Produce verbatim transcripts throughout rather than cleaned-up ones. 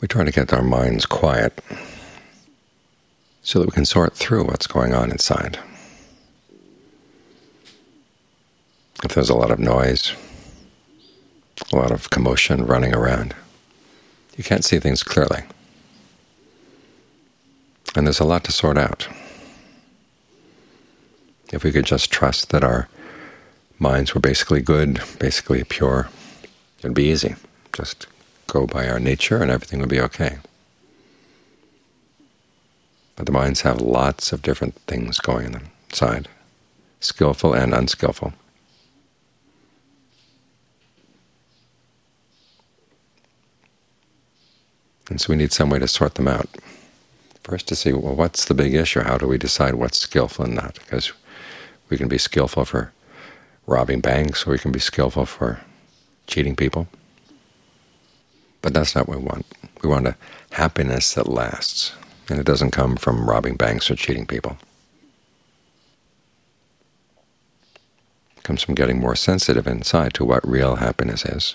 we try to get our minds quiet so that we can sort through what's going on inside. If there's a lot of noise, a lot of commotion running around, you can't see things clearly. And there's a lot to sort out. If we could just trust that our minds were basically good, basically pure, it'd be easy. Just go by our nature and everything would be okay. But the minds have lots of different things going inside, skillful and unskillful. And so we need some way to sort them out. First to see, well, what's the big issue? How do we decide what's skillful and not? Because we can be skillful for robbing banks, or we can be skillful for cheating people. But that's not what we want. We want a happiness that lasts, and it doesn't come from robbing banks or cheating people. It comes from getting more sensitive inside to what real happiness is.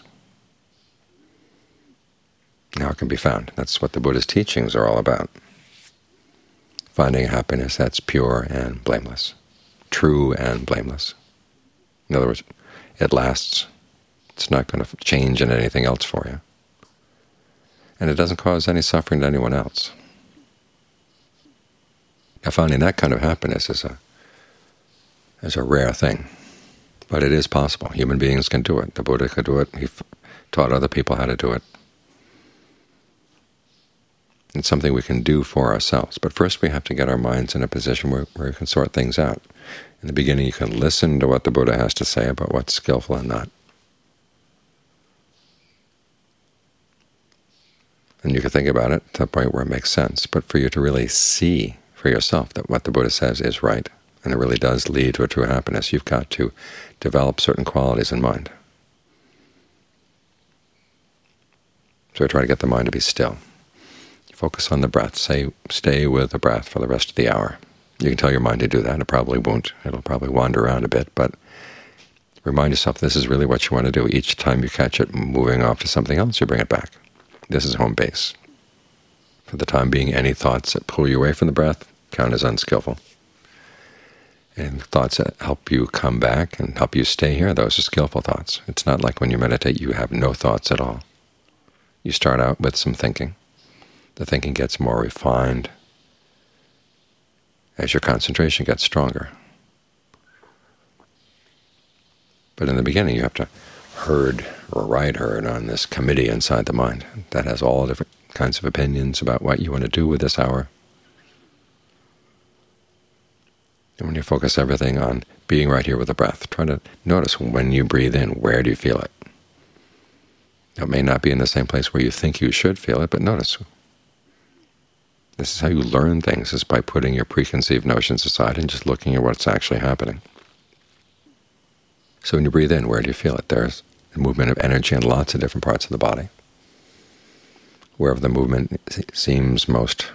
How it can be found. That's what the Buddha's teachings are all about. Finding a happiness that's pure and blameless, true and blameless. In other words, it lasts. It's not going to change into anything else for you. And it doesn't cause any suffering to anyone else. Now, finding that kind of happiness is a is a rare thing, but it is possible. Human beings can do it. The Buddha could do it. He taught other people how to do it. It's something we can do for ourselves. But first we have to get our minds in a position where, where we can sort things out. In the beginning you can listen to what the Buddha has to say about what's skillful and not. And you can think about it to the point where it makes sense. But for you to really see for yourself that what the Buddha says is right, and it really does lead to a true happiness, you've got to develop certain qualities in mind. So I try to get the mind to be still. Focus on the breath. Say, stay with the breath for the rest of the hour. You can tell your mind to do that. It probably won't. It'll probably wander around a bit, but remind yourself this is really what you want to do. Each time you catch it moving off to something else, you bring it back. This is home base. For the time being, any thoughts that pull you away from the breath count as unskillful. And thoughts that help you come back and help you stay here, those are skillful thoughts. It's not like when you meditate you have no thoughts at all. You start out with some thinking. The thinking gets more refined as your concentration gets stronger. But in the beginning you have to herd or ride herd on this committee inside the mind that has all different kinds of opinions about what you want to do with this hour. And when you focus everything on being right here with the breath, try to notice when you breathe in, where do you feel it? It may not be in the same place where you think you should feel it, but notice. This is how you learn things, is by putting your preconceived notions aside and just looking at what's actually happening. So when you breathe in, where do you feel it? There's a movement of energy in lots of different parts of the body. Wherever the movement seems most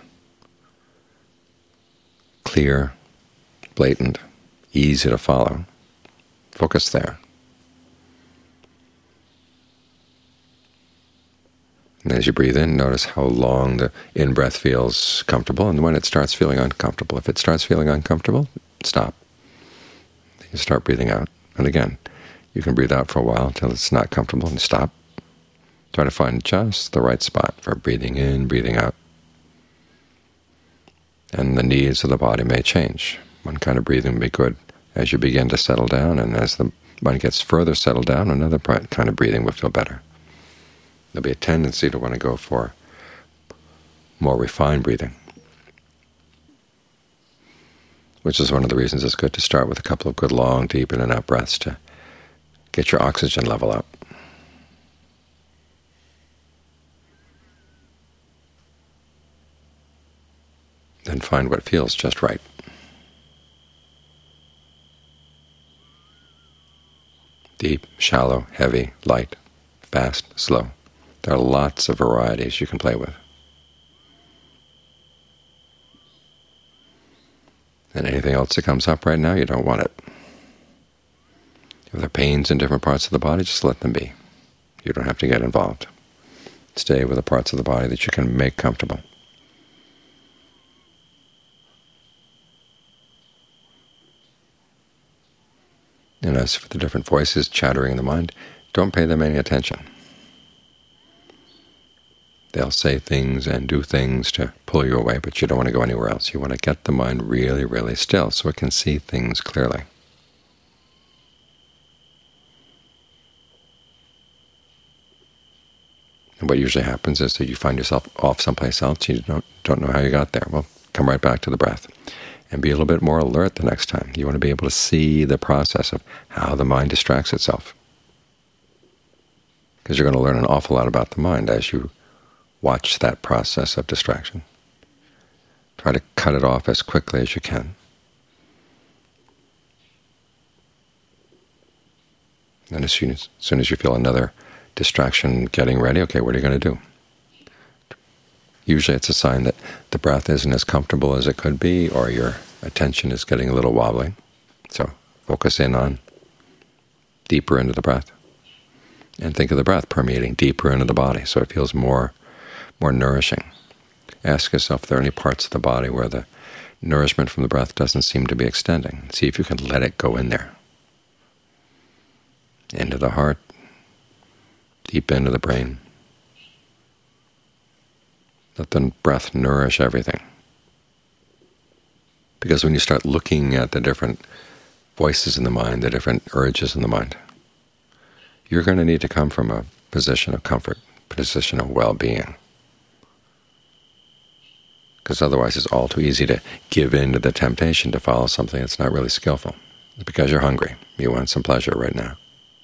clear, blatant, easy to follow, focus there. And as you breathe in, notice how long the in-breath feels comfortable, and when it starts feeling uncomfortable. If it starts feeling uncomfortable, stop. You start breathing out. And again, you can breathe out for a while until it's not comfortable, and stop. Try to find just the right spot for breathing in, breathing out. And the needs of the body may change. One kind of breathing will be good as you begin to settle down, and as the mind gets further settled down, another kind of breathing will feel better. There'll be a tendency to want to go for more refined breathing, which is one of the reasons it's good to start with a couple of good long, deep in and out breaths to get your oxygen level up. Then find what feels just right. Deep, shallow, heavy, light, fast, slow. There are lots of varieties you can play with. And anything else that comes up right now, you don't want it. If there are pains in different parts of the body, just let them be. You don't have to get involved. Stay with the parts of the body that you can make comfortable. And as for the different voices chattering in the mind, don't pay them any attention. They'll say things and do things to pull you away, but you don't want to go anywhere else. You want to get the mind really, really still so it can see things clearly. And what usually happens is that you find yourself off someplace else. You don't, don't know how you got there. Well, come right back to the breath and be a little bit more alert the next time. You want to be able to see the process of how the mind distracts itself, because you're going to learn an awful lot about the mind as you watch that process of distraction. Try to cut it off as quickly as you can. And as soon as, as soon as you feel another distraction getting ready, okay, what are you going to do? Usually it's a sign that the breath isn't as comfortable as it could be, or your attention is getting a little wobbly. So focus in on deeper into the breath. And think of the breath permeating deeper into the body so it feels more, more nourishing. Ask yourself if there are any parts of the body where the nourishment from the breath doesn't seem to be extending. See if you can let it go in there. Into the heart, deep into the brain. Let the breath nourish everything. Because when you start looking at the different voices in the mind, the different urges in the mind, you're going to need to come from a position of comfort, a position of well-being. Because otherwise it's all too easy to give in to the temptation to follow something that's not really skillful. It's because you're hungry. You want some pleasure right now.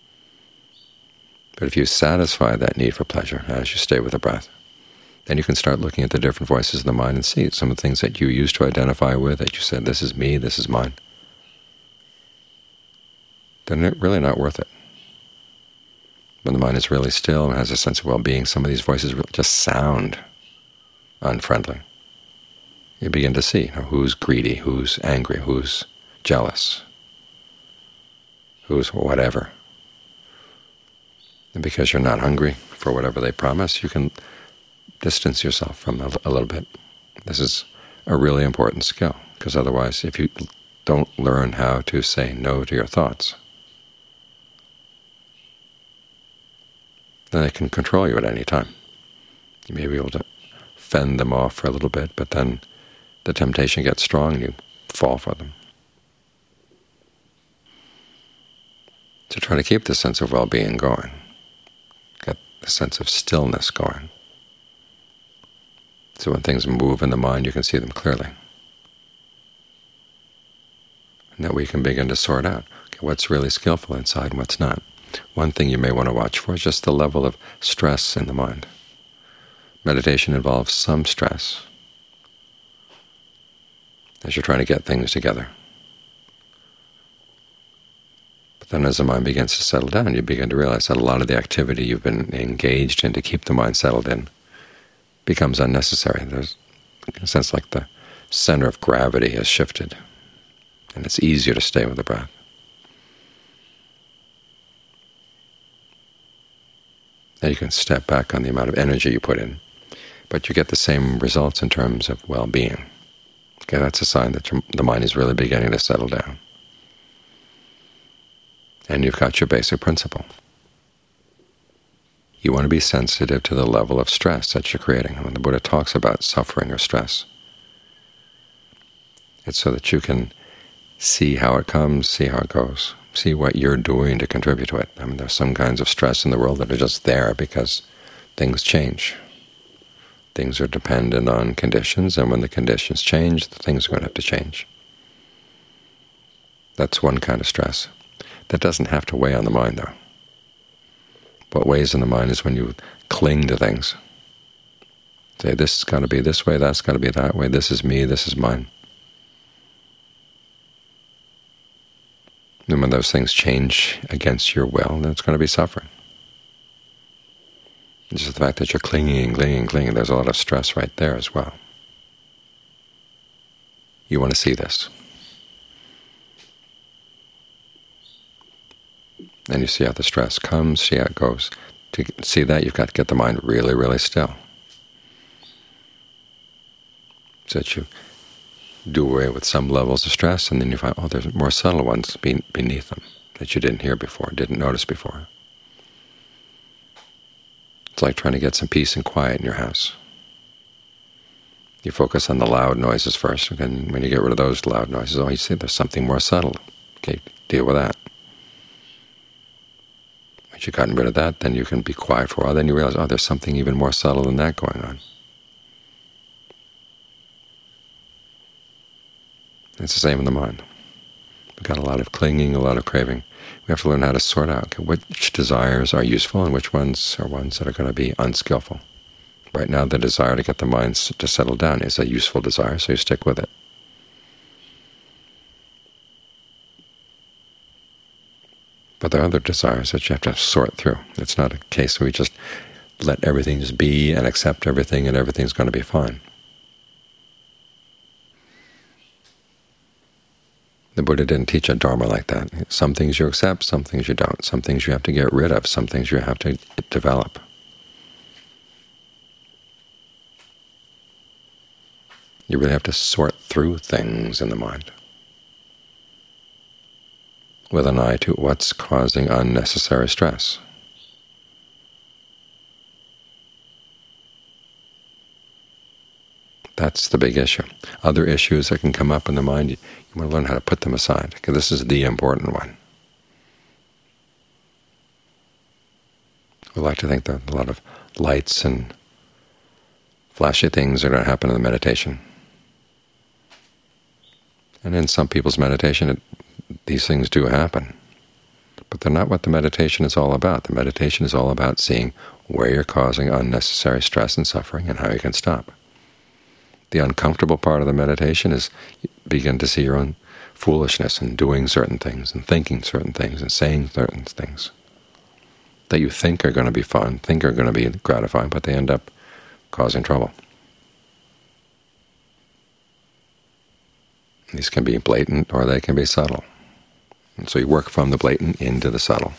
But if you satisfy that need for pleasure as you stay with the breath, then you can start looking at the different voices in the mind and see some of the things that you used to identify with, that you said, this is me, this is mine. Then it's really not worth it. When the mind is really still and has a sense of well-being, some of these voices just sound unfriendly. You begin to see, you know, who's greedy, who's angry, who's jealous, who's whatever. And because you're not hungry for whatever they promise, you can distance yourself from a, a little bit. This is a really important skill, because otherwise, if you don't learn how to say no to your thoughts, then they can control you at any time. You may be able to fend them off for a little bit, but then the temptation gets strong and you fall for them. So try to keep the sense of well-being going. Get the sense of stillness going. So when things move in the mind, you can see them clearly. And that we can begin to sort out, okay, what's really skillful inside and what's not. One thing you may want to watch for is just the level of stress in the mind. Meditation involves some stress as you're trying to get things together. But then as the mind begins to settle down, you begin to realize that a lot of the activity you've been engaged in to keep the mind settled in becomes unnecessary. There's a sense like the center of gravity has shifted, and it's easier to stay with the breath. Now you can step back on the amount of energy you put in, but you get the same results in terms of well-being. Okay, that's a sign that your, the mind is really beginning to settle down. And you've got your basic principle. You want to be sensitive to the level of stress that you're creating. When the Buddha talks about suffering or stress, it's so that you can see how it comes, see how it goes, see what you're doing to contribute to it. I mean, there's some kinds of stress in the world that are just there because things change. Things are dependent on conditions, and when the conditions change, the things are going to have to change. That's one kind of stress. That doesn't have to weigh on the mind, though. What weighs in the mind is when you cling to things. Say, this has got to be this way, that's got to be that way, this is me, this is mine. And when those things change against your will, then it's going to be suffering. It's just the fact that you're clinging and clinging and clinging, there's a lot of stress right there as well. You want to see this. And you see how the stress comes, see how it goes, to see that, you've got to get the mind really, really still, so that you do away with some levels of stress, and then you find, oh, there's more subtle ones beneath them that you didn't hear before, didn't notice before. It's like trying to get some peace and quiet in your house. You focus on the loud noises first, and when you get rid of those loud noises, oh, you see there's something more subtle. Okay, deal with that. Once you've gotten rid of that, then you can be quiet for a while. Then you realize, oh, there's something even more subtle than that going on. It's the same in the mind. We've got a lot of clinging, a lot of craving. We have to learn how to sort out okay, which desires are useful and which ones are ones that are going to be unskillful. Right now, the desire to get the mind to settle down is a useful desire, so you stick with it. But there are other desires that you have to sort through. It's not a case where we just let everything just be and accept everything and everything's going to be fine. The Buddha didn't teach a Dharma like that. Some things you accept, some things you don't. Some things you have to get rid of, some things you have to develop. You really have to sort through things in the mind with an eye to what's causing unnecessary stress. That's the big issue. Other issues that can come up in the mind, you, you want to learn how to put them aside, because this is the important one. We like to think that a lot of lights and flashy things are going to happen in the meditation. And in some people's meditation, it, these things do happen. But they're not what the meditation is all about. The meditation is all about seeing where you're causing unnecessary stress and suffering and how you can stop. The uncomfortable part of the meditation is you begin to see your own foolishness in doing certain things and thinking certain things and saying certain things that you think are going to be fun, think are going to be gratifying, but they end up causing trouble. These can be blatant or they can be subtle. And so you work from the blatant into the subtle.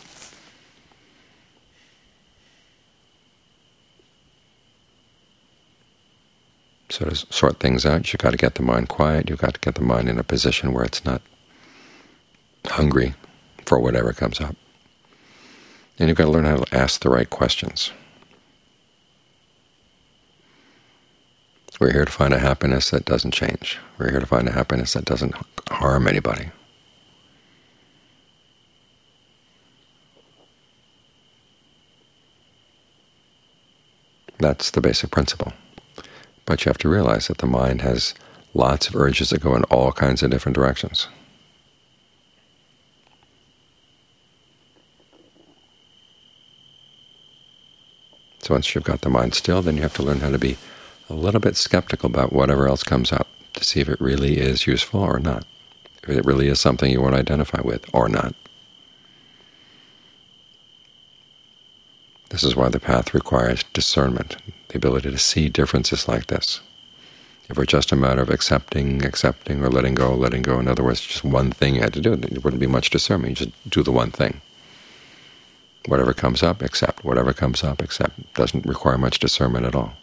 So to sort things out, you've got to get the mind quiet. You've got to get the mind in a position where it's not hungry for whatever comes up. And you've got to learn how to ask the right questions. We're here to find a happiness that doesn't change. We're here to find a happiness that doesn't harm anybody. That's the basic principle. But you have to realize that the mind has lots of urges that go in all kinds of different directions. So once you've got the mind still, then you have to learn how to be a little bit skeptical about whatever else comes up, to see if it really is useful or not, if it really is something you want to identify with or not. This is why the path requires discernment, the ability to see differences like this. If it were just a matter of accepting, accepting, or letting go, letting go, in other words, just one thing you had to do, there wouldn't be much discernment. You just do the one thing. Whatever comes up, accept. Whatever comes up, accept. It doesn't require much discernment at all.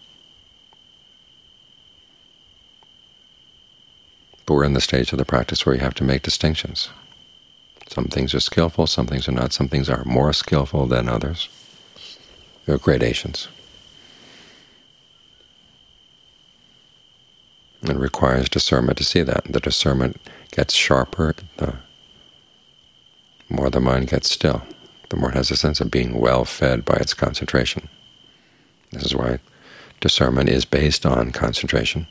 But we're in the stage of the practice where you have to make distinctions. Some things are skillful, some things are not. Some things are more skillful than others. There are gradations. It requires discernment to see that. The discernment gets sharper the more the mind gets still, the more it has a sense of being well fed by its concentration. This is why discernment is based on concentration.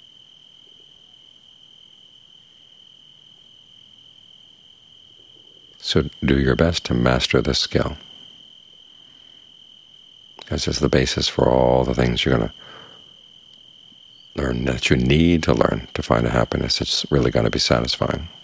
So do your best to master this skill, because it's the basis for all the things you're going to learn that you need to learn to find a happiness that's really going to be satisfying.